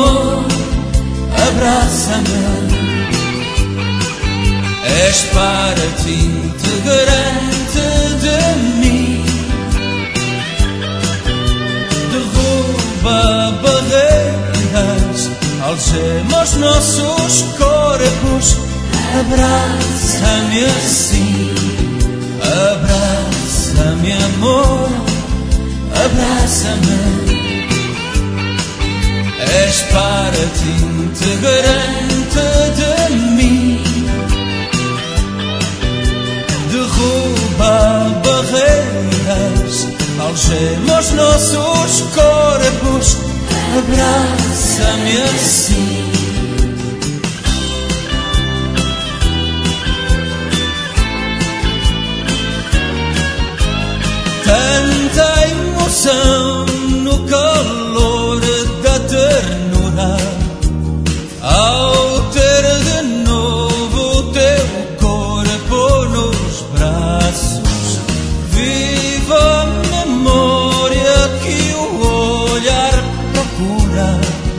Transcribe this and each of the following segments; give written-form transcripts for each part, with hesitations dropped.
amor, abraça-me. És para ti integrante de mim. Derruba barreiras, algema os nossos corpos. Abraça-me assim, abraça-me amor, abraça-me. És para ti integrante de mim. Derruba barreiras, algema os nossos corpos. Abraça-me assim. Tanta emoção no calor da ternura, ao ter de novo o teu corpo nos braços. Viva a memória que o olhar procura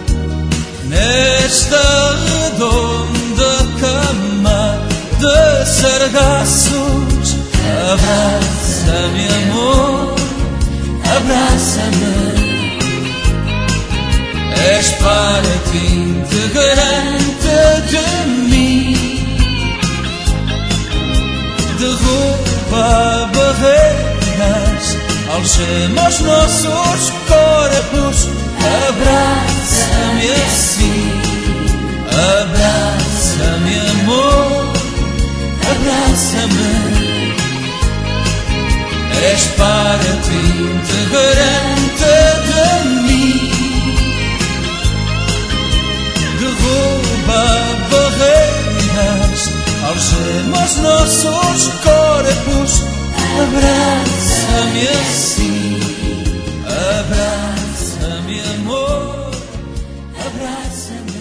nesta redonda cama de sargaços. Abraça-me amor, abraça-me. És para ti integrante de mim. Derruba barreiras, algema os nossos corpos. Abraça-me assim, abraça-me amor, abraça-me. És para ti integrante de mim. Derruba barreiras, algema os nossos corpos. Abraça-me assim, abraça-me amor, abraça-me.